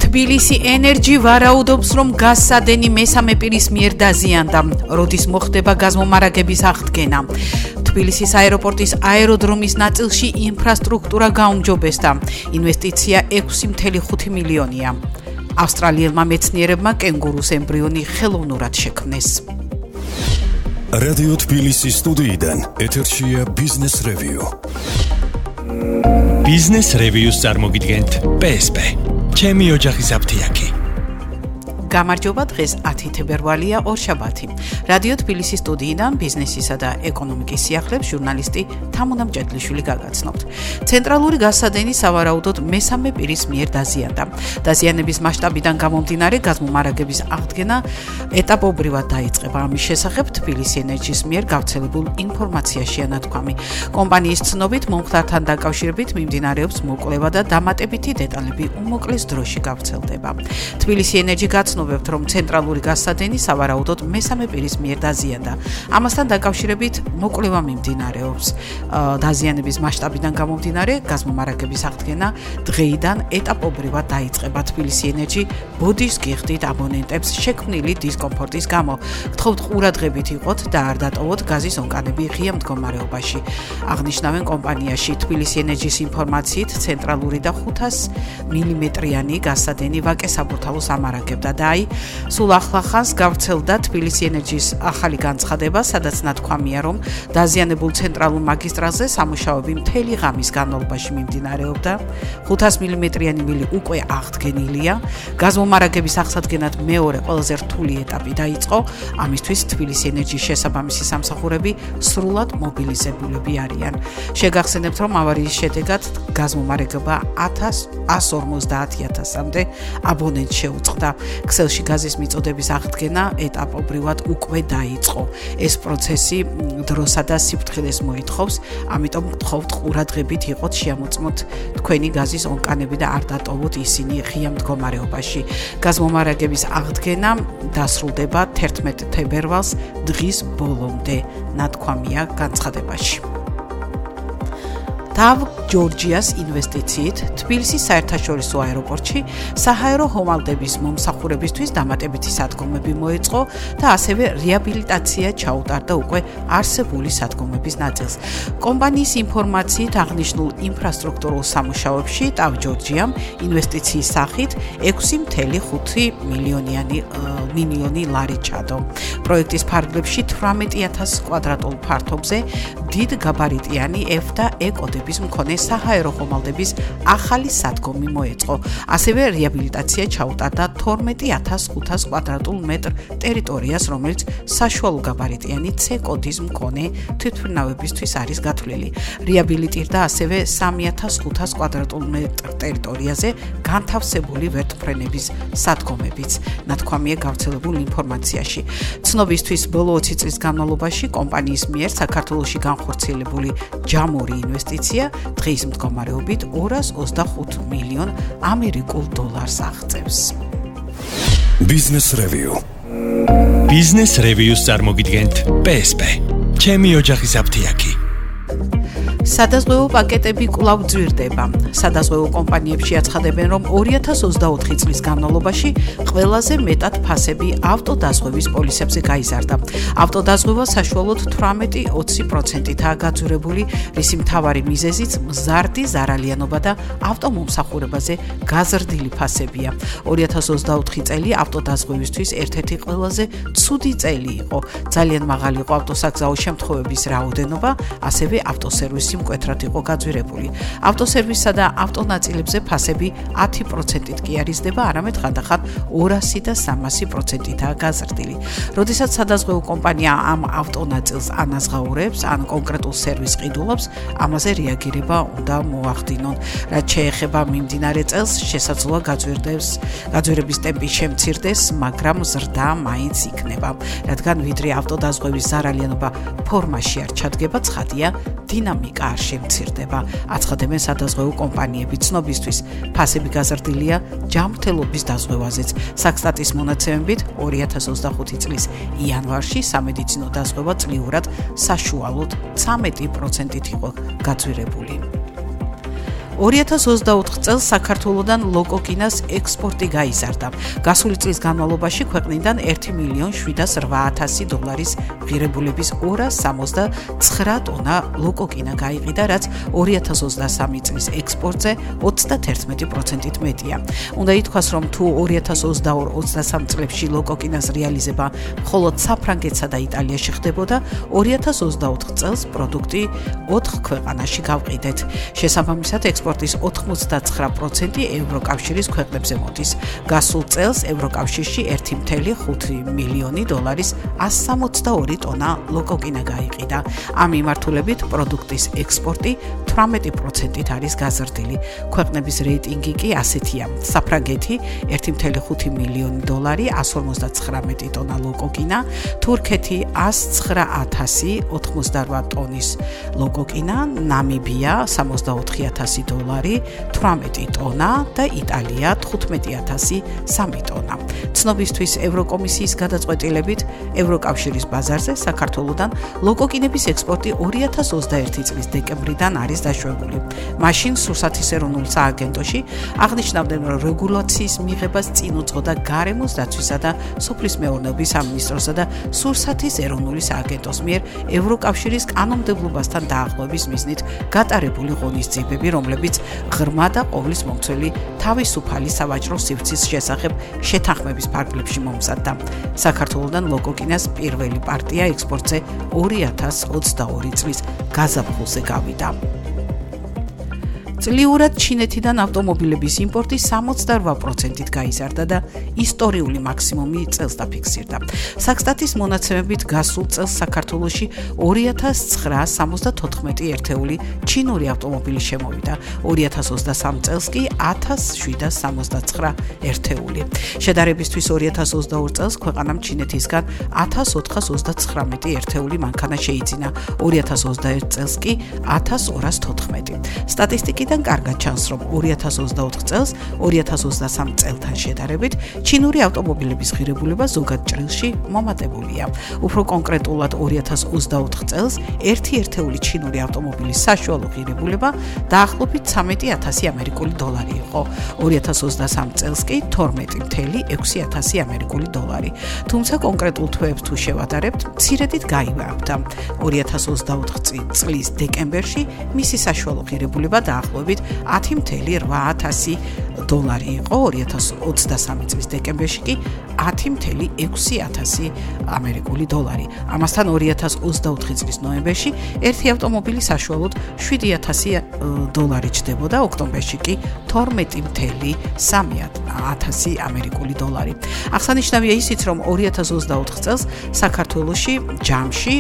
თბილისი ენერჯი ვარაუდობს, რომ გაზსადენი მესამე პირის მიერ დაზიანდა, როდის მოხდება გაზმომარაგების აღდგენა. თბილისის აეროპორტის აეროდრომის ნაწილში ინფრასტრუქტურა გაუმჯობესდა. ინვესტიცია 6.5 მილიონია. ავსტრალიელმა მეცნიერებმა კენგურუს ემბრიონი ხელოვნურად შექმნეს. რადიო თბილისის სტუდიიდან ეთერშია ბიზნეს რევიუ. ბიზნეს რევიუს წარმოგიდგენთ PSP. ჩემი ოჯახის აფთიაქი. გამარჯობა, დღეს 10 თებერვალია, ორშაბათი. რადიო თბილისის სტუდიიდან ბიზნესისა და ეკონომიკის სიახლეებს ჟურნალისტი თამუნამ ჭედლიშვილი გაგაცნობთ. ცენტრალური გაზსადენი სავარაუდოდ მესამე პირის მიერ დაზიანდა. დაზიანების მასშტაბიდან გამომდინარე გაზმომარაგების აღდგენა ეტაპობრივად დაიწყება. ამის შესახებ თბილისი ენერჯის მიერ გავრცელებულ ინფორმაციაშია ნათქვამი. კომპანიის ცნობით მომხდართან დაკავშირებით მიმდინარეობს მოკვლევა და დამატებითი დეტალები უმოკლეს დროში გავრცელდება. თბილისი ენერჯი რომ ცენტრალური გაზსადენი სავარაუდოდ მესამე პირის მიერ დაზიანდა. ამასთან დაკავშირებით მოკვლევა მიმდინარეობს. დაზიანების მასშტაბიდან გამომდინარე გაზმომარაგების აღდგენა დღეიდან ეტაპობრივად დაიწყება. თბილისი ენერჯი ბოდის გიხდით აბონენტებს შექმნილი დისკომფორტის გამო. გთხოვთ ყურადღებით იყოთ და არ დატოვოთ გაზის ონკანები ღია მდგომარეობაში. აღნიშნავენ კომპანიაში. თბილისი ენერჯის ინფორმაციით ცენტრალური და 500 მმ-იანი გაზსადენი ვაკე-საბურთალოს ამარაგებდა. სულ ახლახანს გავრცელდა თბილისი ენერჯის ახალი განცხადება, სადაც ნათქვამია, რომ დაზიანებულ ცენტრალურ მაგისტრალზე სამუშაოები მთელი ღამის განმავლობაში მიმდინარეობდა. 500 მმ-იანი მილი უკვე აღდგენილია. გაზმომარაგების აღსადგენად მეორე ყველაზე რთული ეტაპი დაიწყო. ამისთვის თბილისი ენერჯის შესაბამისი სამსახურები სრულად მობილიზებულები არიან. შეგახსენებთ, რომ ავარიის შედეგად გაზმომარაგება 150.000-მდე აბონენტს შეუწყდა. ქსელში გაზის მიწოდების აღდგენა ეტაპობრივად უკვე დაიწყო. ეს პროცესი დროსა და სიფრთხილეს მოითხოვს, ამიტომ გთხოვთ ყურადღებით იყოთ, შეამოწმოთ თქვენი გაზის ონკანები და არ დატოვოთ ისინი ღია მდგომარეობაში. გაზმომარაგების აღდგენა დასრულდება 11 თებერვალს დღის ბოლომდე, ნათქვამია განცხადებაში. დავ ჯორჯიას ინვესტიციით თბილისის საერთაშორისო აეროპორტში საჰაერო ჰომალდების მომსახურებისთვის დამატებითი სადგომები მოეწყო და ასევე რეაბილიტაცია ჩაუტარდა უკვე არსებული სადგომების ნაწილს. კომპანიის ინფორმაციით აღნიშნულ ინფრასტრუქტურულ სამუშაოებში დავ ჯორჯიამ ინვესტიციის სახით 6.5 მილიონი ლარი ჩადო. პროექტის ფარგლებში 18,000 კვადრატულ ფართობზე დიდ გაბარიტიანი F და E კოდების მქონე საჰაერო ხომალდების ახალი სადგომი მოეწყო. ასევე რეაბილიტაცია ჩაუტარდა 12,500 კვადრატულ მეტრ ტერიტორიას, რომელიც საშუალო გაბარიტიანი C კოდის მქონე თვითმფრინავებისთვის არის გათვლილი. რეაბილიტირდა ასევე 3,500 კვადრატულ მეტრ ტერიტორიაზე განთავსებული ვერტმფრენების სადგომებიც, ნათქვამია გავრცელებულ ინფორმაციაში. ცნობისთვის ბოლო 20 წლის განმავლობაში კომპანიის მიერ საქართველოში განხორციელებული ჯამური ინვესტიცია დღის მდგომარეობით 225 მილიონ ამერიკულ დოლარს აღწევს. ბიზნეს რევიუ. ბიზნეს რევიუს წარმოგიდგენთ PSP. ჩემი ოჯახის აფთიაქი. სადაზღვევო პაკეტები კვლავ ძვირდება. სადაზღვევო კომპანიებში აცხადებენ, რომ 2024 წლის განმავლობაში ყველაზე მეტად ფასები ავტოდაზღვევის პოლისებზე გაიზარდა. ავტოდაზღვევა საშუალოდ 18-20%-აა გაძვირებული, რისი მთავარი მიზეზიც მზარდი ზარალიანობა და ავტომომსახურებაზე გაზრდილი ფასებია. 2024 წელი ავტოდაზღვევისთვის ერთ-ერთი ყველაზე ცუდი წელი იყო. ძალიან მაღალი იყო ავტოსაგზაო შემთხვევების რაოდენობა, ასევე ავტოსერვისი მკვეთრად იყო გაძვირებული. ავტოსერვისსა და ავტონაწილებზე ფასები 10%-ით კი არ იზრდება, არამედ ხანდახან 200 და 300%-ითაა გაზრდილი. როდესაც სადაზღვევო კომპანია ამ ავტონაწილს ანაზღაურებს, ან კონკრეტულ სერვისს ყიდულობს, ამაზე რეაგირება უნდა მოახდინონ. რაც შეეხება მიმდინარე წელს, შესაძლოა გაძვირების ტემპი შემცირდეს, მაგრამ ზრდა მაინც იქნება. რადგან ვიდრე ავტოდაზღვევის ზარალიანობა ფორმაში არ ჩადგება, ცხადია, დინამიკა არ შემცირდება. აცხადებენ სადაზღვევო კომპანიები. ცნობისთვის ფასები გაზრდილია ჯანმრთელობის დაზღვევაზეც. საქსტატის მონაცემებით 2025 წლის იანვარში სამედიცინო დაზღვევა წლიურად საშუალოდ 13%-ით იყო გაძვირებული. 2024 წელს საქართველოდან ლოკოკინას ექსპორტი გაიზარდა. გასული წლის განმავლობაში ქვეყნიდან $1,708,000 ღირებულების 269 ტონა ლოკოკინა გაიყიდა, რაც 2023 წლის ექსპორტზე 31%-ით მეტია. უნდა ითქვას, რომ თუ 2022-23 წლებში ლოკოკინას რეალიზება მხოლოდ საფრანგეთსა და იტალიაში ხდებოდა, 2024 წელს პროდუქტი 4 ქვეყანაში გავყიდეთ. შესაბამისად, ექსპორტის 99% ევროკავშირის ქვეყნებზე მოდის. გასულ წელს ევროკავშირში $1.5 მილიონი 162 ტონა ლოკოკინა გაიყიდა. ამ მიმართულებით პროდუქტის ექსპორტი 18%-ით არის გაზრდილი. ქვეყნების რეიტინგი კი ასეთია: საფრანგეთი $1.5 მილიონი 159 ტონა ლოკოკინა, თურქეთი 109,088 ტონის ლოკოკინა, ნამიბია $64,000 18 ტონა და იტალია 15,003 ტონა. ცნობისთვის ევროკომისიის გადაწყვეტილებით ევროკავშირის ბაზარზე საქართველოდან ლოკოკინების ექსპორტი 2021 წლის დეკემბრიდან არის დაშვებული. მაშინ სურსათის ეროვნულ სააგენტოში აღნიშნავდნენ, რომ რეგულაციის მიღებას წინ უძღოდა გარემოს დაცვისა და სოფლის მეურნეობის სამინისტროსა და სურსათის ეროვნული სააგენტოს მიერ ევროკავშირის კანონმდებლობასთან დაახლოების მიზნით გატარებული ღონისძიებები, რომლებიც ღრმა და ყოვლის მომცველი თავისუფალი სავაჭრო სივრცის შესახებ შეთანხმების ფარგლებში მომზადდა. საქართველოდან ლოკოკინას პირველი პარტია ექსპორტზე 2022 წლის გაზაფხულზე გავიდა. წლიურად ჩინეთიდან ავტომობილების იმპორტი 68%-ით გაიზარდა და ისტორიული მაქსიმუმი წელს დაფიქსირდა. საქსტატის მონაცემებით გასულ წელს საქართველოში 2974 ერთეული ჩინური ავტომობილი შემოვიდა, 2023 წელს კი 1769 ერთეული. შედარებისთვის 2022 წელს ქვეყანამ ჩინეთისგან 1429 ერთეული მანქანა შეიძინა, 2021 წელს კი 1214. სტატისტიკიდან კარგად ჩანს, რომ 2024 წელს 2023 წელთან შედარებით ჩინური ავტომობილების ღირებულება ზოგად ჭრილში მომატებულია. უფრო კონკრეტულად 2024 წელს ერთი ერთეული ჩინური ავტომობილის საშუალო ღირებულება დაახლოებით $13,000 ამერიკული დოლარი იყო. 2023 წელს კი $12,600 ამერიკული დოლარი. თუმცა კონკრეტულ თვეებს თუ შევადარებთ, მცირედით გაივარდა. 2024 წლის დეკემბერში მისი საშუალო ღირებულება დაახლოებით $10,800 იყო, 2023 წლის დეკემბერში კი $10,600 ამერიკული დოლარი. ამასთან 2024 წლის ნოემბერში ერთი ავტომობილი საშუალოდ $7,000 ჩდებოდა, ოქტომბერში კი $12,300 ამერიკული დოლარი. აღსანიშნავია ისიც, რომ 2024 წელს საქართველოში ჯამში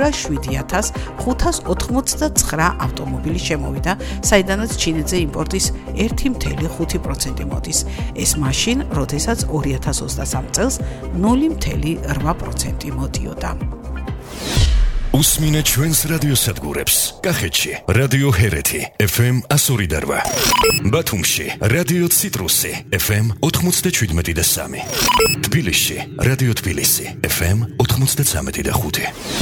207,589 ავტომობილი შემოვიდა, საიდანაც ჩინეთზე იმპორტის 1.5% მოდის. ეს მაშინ, როდესაც 2023 წელს 0.8% მოდიოდა. უსმინეთ ჩვენს რადიოსადგურებს. კახეთში რადიო ჰერეთი FM 102.8, ბათუმში რადიო ციტრუსი FM 97.3, თბილისში რადიო თბილისი FM 93.5.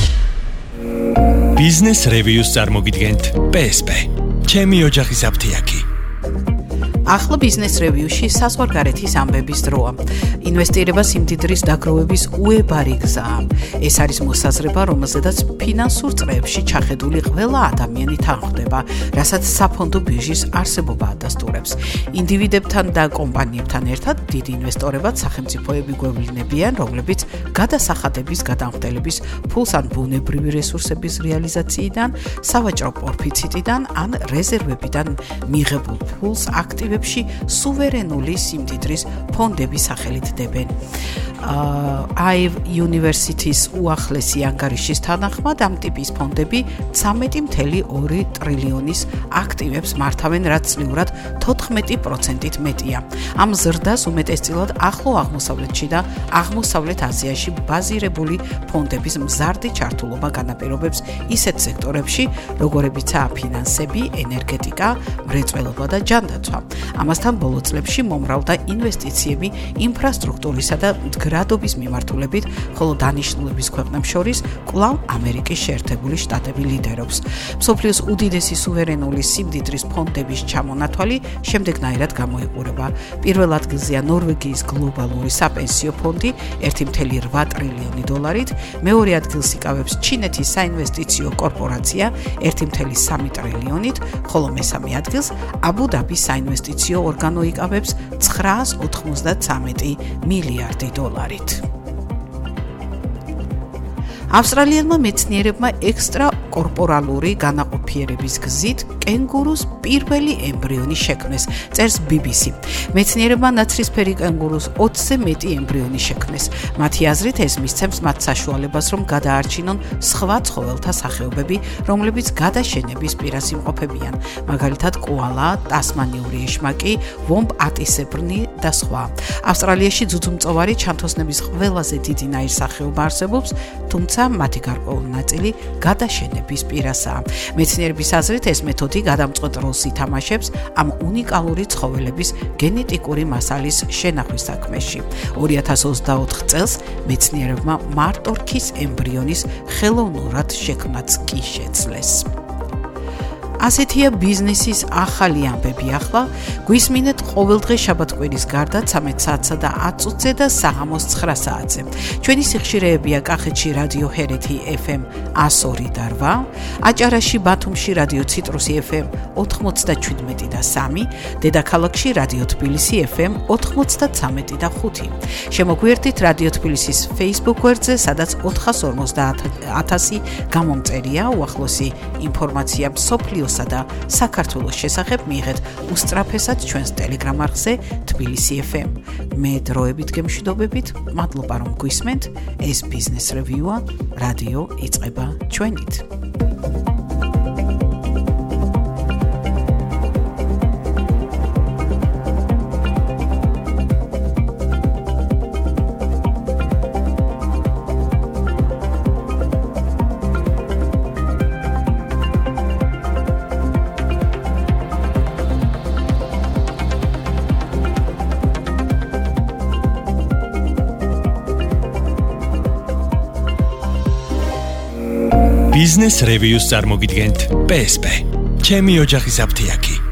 ბიზნეს რევიუს წარმოგიდგენთ PSP. ჩემი ოჯახის აფთიაქი. ახლა ბიზნეს რევიუში საზღვარგარეთის ამბების დროა. ინვესტირება სიმდიდრის დაგროვების უებარი გზაა. ეს არის მოსაზრება, რომელზედაც ფინანსურ წრეებში ჩახედული ყველა ადამიანი თანხდება, რასაც საფონდო ბირჟის არსებობა ადასტურებს. ინდივიდებთან და კომპანიებთან ერთად დიდ ინვესტორებად სახელმწიფოები გვევლინებიან, რომლებიც გადასახადების გადამხდელების ფულს ან ბუნებრივი რესურსების რეალიზაციიდან, სავაჭრო პროფიციტიდან ან რეზერვებიდან მიღებულ ფულს აქტივ სუვერენული სიმდიდრის ფონდების სახელით დებენ. Iowa University-ის უახლესი ანგარიშის თანახმად ამ ტიპის ფონდები 13.2 ტრილიონის აქტივებს მართავენ, რაც წლიურად 14%-ით მეტია. ამ ზრდას უმეტესწილად ახლო აღმოსავლეთში და აღმოსავლეთ აზიაში ბაზირებული ფონდების მზარდი ჩართულობა განაპირობებს ისეთ სექტორებში, როგორებიცაა ფინანსები, ენერგეტიკა, მრეწველობა და ჯანდაცვა. ამასთან ბოლო წლებში მომრავლდა ინვესტიციები ინფრასტრუქტურისა და მდგრადობის მიმართულებით, ხოლო დანიშნულების ქვეყნებს შორის კვლავ ამერიკის შეერთებული შტატები ლიდერობს. მსოფლიოს უდიდესი სუვერენული სიმდიდრის ფონდების ჩამონათვალი შემდეგნაირად გამოიყურება. პირველ ადგილზეა ნორვეგიის გლობალური საპენსიო ფონდი 1.8 ტრილიონი დოლარით, მეორე ადგილს იკავებს ჩინეთის საინვესტიციო კორპორაცია 1.3 ტრილიონით, ხოლო მესამე ადგილს აბუ-დაბის საინვესტიციო ორგანო იკავებს 993 მილიარდი დოლარით. ავსტრალიელმა მეცნიერებმა ექსტრაკორპორალური განაყოფიერების გზით კენგურუს პირველი ემბრიონი შექმნეს, წერს BBC. მეცნიერებმა ნაცრისფერი კენგურუს 20-ზე მეტი ემბრიონი შექმნეს. მათი აზრით ეს მისცემს მათ საშუალებას, რომ გადაარჩინონ სხვა ცხოველთა სახეობები, რომლებიც გადაშენების პირას იმყოფებიან, მაგალითად კოალა, ტასმანიური ეშმაკი, ვომბ-ატისებრნი და სხვა. ავსტრალიაში ძუძუმწოვარი ჩანთოსნების ყველაზე დიდი ნაირსახეობა არსებობს, თუმცა მათი გარკვეული ნაწილი გადაშენების პირასაა. მეცნიერების აზრით ეს მეთოდი გადამწყვეტ როლს ითამაშებს ამ უნიკალური ცხოველების გენეტიკური მასალის შენახვის საქმეში. 2024 წელს მეცნიერებმა მარტორქის ემბრიონის ხელოვნურად შექმნაც კი შეძლეს. ასეთია ბიზნესის ახალი ამბები ახლა. გვისმინეთ ყოველდღე შაბათ-კვირის გარდა 13 საათსა და 10 წუთზე და საღამოს 9 საათზე. ჩვენი სიხშირეებია კახეთში რადიო ჰერეთი FM 102 და 8, აჭარაში ბათუმში რადიო ციტრუსი FM 97 და 3, დედაქალაქში რადიო თბილისი FM 93 და 5. შემოგვიერთდით რადიო თბილისის Facebook გვერდზე, სადაც 450,000 გამომწერია. უახლოესი ინფორმაცია მსოფლიოს და საქართველოს შესახებ მიიღეთ უსწრაფესად ჩვენს Telegram არხზე თბილისი FM. მე დროებით გემშვიდობებით, მადლობა რომ გვისმენთ. ეს Business Review-ა, რადიო იწყება ჩვენით. Business Review-ს წარმოგიდგენთ PSP. ჩემი ოჯახის აფთიაქი.